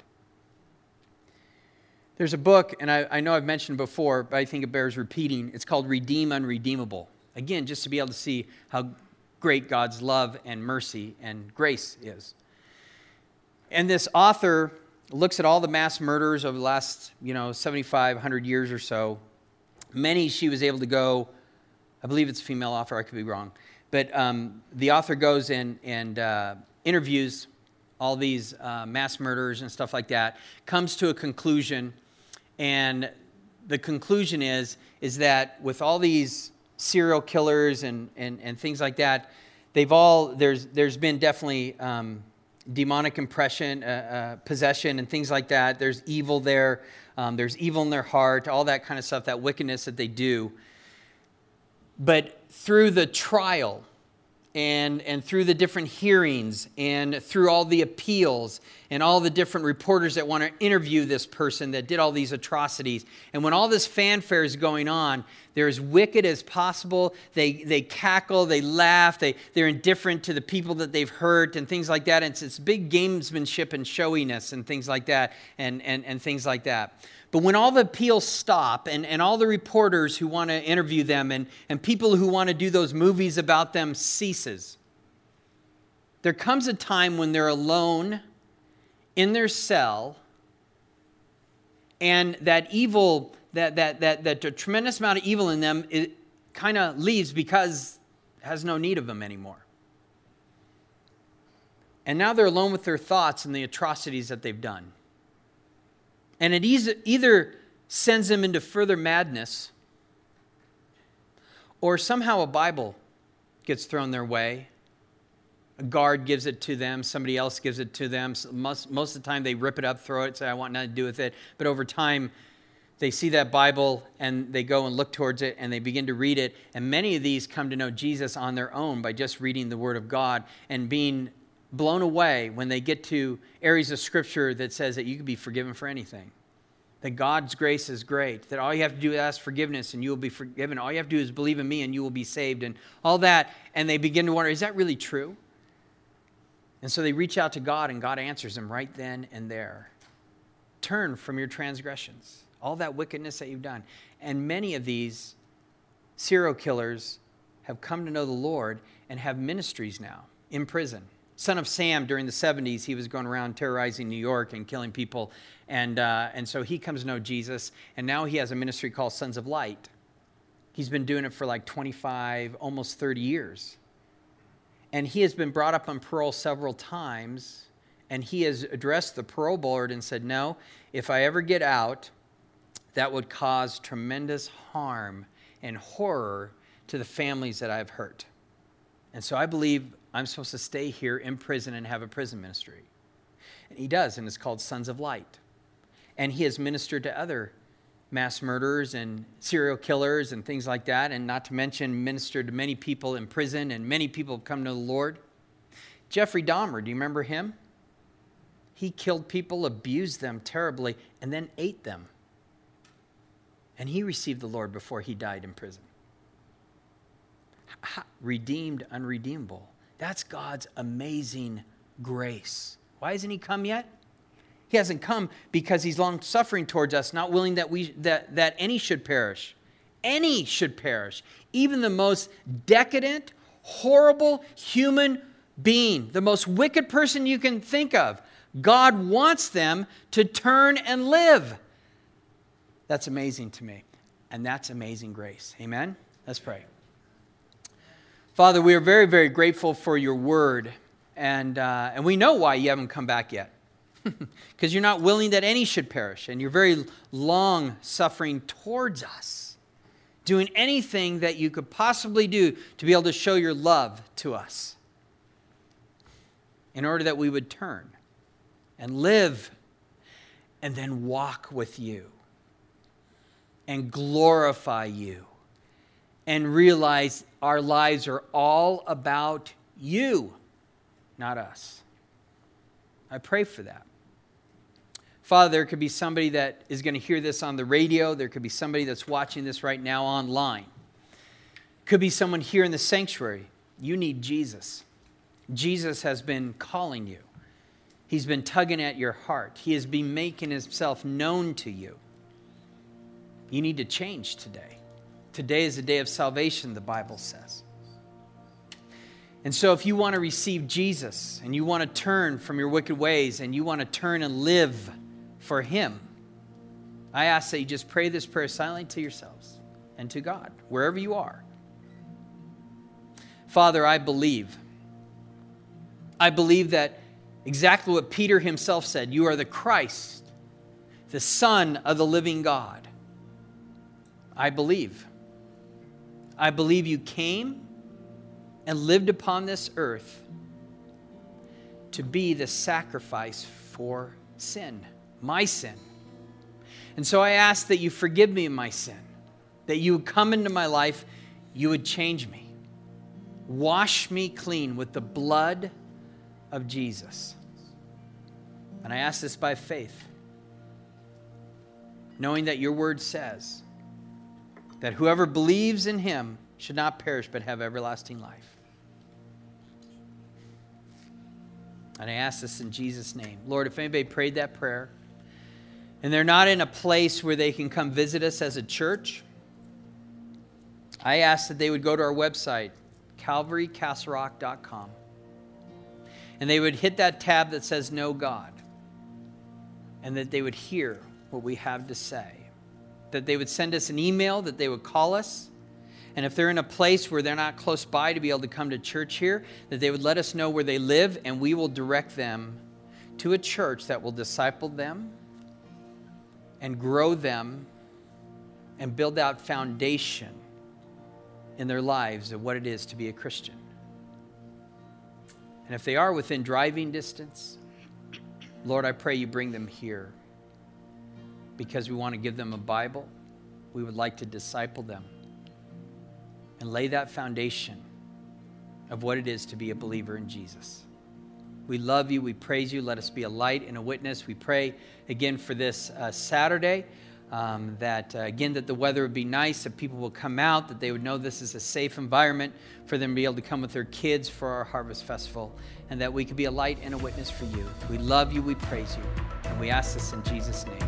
There's a book, and I, I know I've mentioned it before, but I think it bears repeating. It's called Redeem Unredeemable. Again, just to be able to see how great God's love and mercy and grace is. And this author looks at all the mass murders over the last, you know, seventy-five, one hundred years or so. Many she was able to go, I believe it's a female author, I could be wrong. But um, the author goes and, and uh, interviews all these uh, mass murderers and stuff like that, comes to a conclusion, and the conclusion is, is that with all these serial killers and, and, and things like that, they've all, there's, there's been definitely um, demonic impression, uh, uh, possession and things like that. There's evil there. Um, there's evil in their heart, all that kind of stuff, that wickedness that they do. But through the trial and, and through the different hearings and through all the appeals and all the different reporters that want to interview this person that did all these atrocities, and when all this fanfare is going on, they're as wicked as possible. They they cackle, they laugh, they, they're indifferent to the people that they've hurt and things like that. And it's, it's big gamesmanship and showiness and things like that and, and, and things like that. But when all the appeals stop and, and all the reporters who want to interview them and, and people who want to do those movies about them ceases, there comes a time when they're alone in their cell, and that evil, that that that that a tremendous amount of evil in them, it kind of leaves because it has no need of them anymore. And now they're alone with their thoughts and the atrocities that they've done. And it either sends them into further madness, or somehow a Bible gets thrown their way. A guard gives it to them. Somebody else gives it to them. Most, most of the time they rip it up, throw it, say, I want nothing to do with it. But over time, they see that Bible and they go and look towards it and they begin to read it. And many of these come to know Jesus on their own by just reading the Word of God and being blown away when they get to areas of Scripture that says that you can be forgiven for anything. That God's grace is great. That all you have to do is ask forgiveness and you will be forgiven. All you have to do is believe in me and you will be saved, and all that. And they begin to wonder, is that really true? And so they reach out to God, and God answers them right then and there. Turn from your transgressions, all that wickedness that you've done. And many of these serial killers have come to know the Lord and have ministries now in prison. Son of Sam, during the seventies, he was going around terrorizing New York and killing people. And, uh, and so he comes to know Jesus. And now he has a ministry called Sons of Light. He's been doing it for like twenty-five, almost thirty years. And he has been brought up on parole several times. And he has addressed the parole board and said, no, if I ever get out, that would cause tremendous harm and horror to the families that I've hurt. And so I believe I'm supposed to stay here in prison and have a prison ministry. And he does, and it's called Sons of Light. And he has ministered to other mass murderers and serial killers and things like that, and not to mention ministered to many people in prison, and many people have come to the Lord. Jeffrey Dahmer, do you remember him? He killed people, abused them terribly, and then ate them. And he received the Lord before he died in prison. Redeemed, unredeemable. That's God's amazing grace. Why hasn't he come yet? He hasn't come because he's long-suffering towards us, not willing that we that, that any should perish. Any should perish. Even the most decadent, horrible human being, the most wicked person you can think of, God wants them to turn and live. That's amazing to me. And that's amazing grace. Amen? Let's pray. Father, we are very, very grateful for your word. And, uh, and we know why you haven't come back yet. Because you're not willing that any should perish. And you're very long-suffering towards us. Doing anything that you could possibly do to be able to show your love to us. In order that we would turn and live and then walk with you. And glorify you. And realize our lives are all about you, not us. I pray for that. Father, there could be somebody that is going to hear this on the radio. There could be somebody that's watching this right now online. Could be someone here in the sanctuary. You need Jesus. Jesus has been calling you. He's been tugging at your heart. He has been making himself known to you. You need to change today. Today is the day of salvation, the Bible says. And so if you want to receive Jesus and you want to turn from your wicked ways and you want to turn and live for him, I ask that you just pray this prayer silently to yourselves and to God, wherever you are. Father, I believe. I believe that exactly what Peter himself said, you are the Christ, the Son of the living God. I believe. I believe you came and lived upon this earth to be the sacrifice for sin, my sin. And so I ask that you forgive me of my sin, that you would come into my life, you would change me. Wash me clean with the blood of Jesus. And I ask this by faith, knowing that your word says that whoever believes in him should not perish but have everlasting life. And I ask this in Jesus' name. Lord, if anybody prayed that prayer and they're not in a place where they can come visit us as a church, I ask that they would go to our website, calvary castle rock dot com, and they would hit that tab that says Know God, and that they would hear what we have to say. That they would send us an email, that they would call us, And if they're in a place where they're not close by to be able to come to church here, that they would let us know where they live, and we will direct them to a church that will disciple them and grow them and build out foundation in their lives of what it is to be a Christian. And if they are within driving distance, Lord, I pray you bring them here, because we want to give them a Bible. We would like to disciple them and lay that foundation of what it is to be a believer in Jesus. We love you. We praise you. Let us be a light and a witness. We pray again for this uh, Saturday, um, that uh, again, that the weather would be nice, that people will come out, that they would know this is a safe environment for them to be able to come with their kids for our Harvest Festival, and that we could be a light and a witness for you. We love you. We praise you. And we ask this in Jesus' name.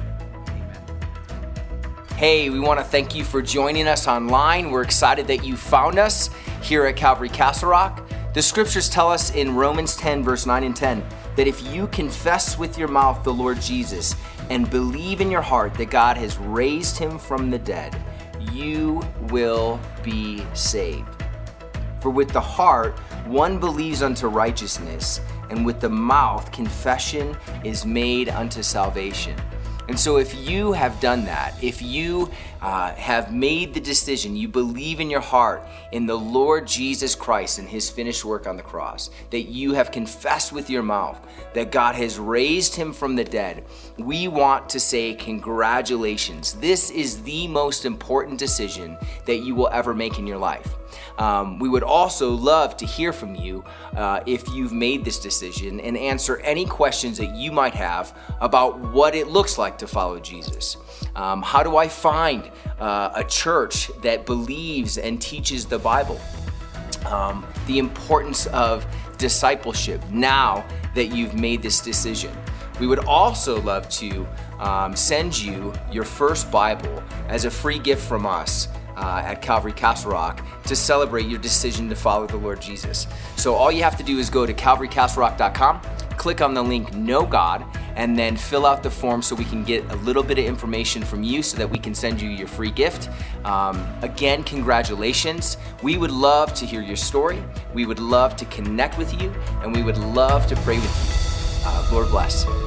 Hey, we want to thank you for joining us online. We're excited that you found us here at Calvary Castle Rock. The scriptures tell us in Romans ten, verse nine and ten, that if you confess with your mouth the Lord Jesus and believe in your heart that God has raised him from the dead, you will be saved. For with the heart one believes unto righteousness, and with the mouth confession is made unto salvation. And so if you have done that, if you uh, have made the decision, you believe in your heart in the Lord Jesus Christ and his finished work on the cross, that you have confessed with your mouth that God has raised him from the dead, we want to say congratulations. This is the most important decision that you will ever make in your life. Um, we would also love to hear from you uh, if you've made this decision, and answer any questions that you might have about what it looks like to follow Jesus. Um, how do I find uh, a church that believes and teaches the Bible? Um, the importance of discipleship now that you've made this decision. We would also love to um, send you your first Bible as a free gift from us Uh, at Calvary Castle Rock to celebrate your decision to follow the Lord Jesus. So all you have to do is go to calvary castle rock dot com, click on the link Know God, and then fill out the form so we can get a little bit of information from you so that we can send you your free gift. Um, again, congratulations. We would love to hear your story. We would love to connect with you, and we would love to pray with you. Uh, Lord bless.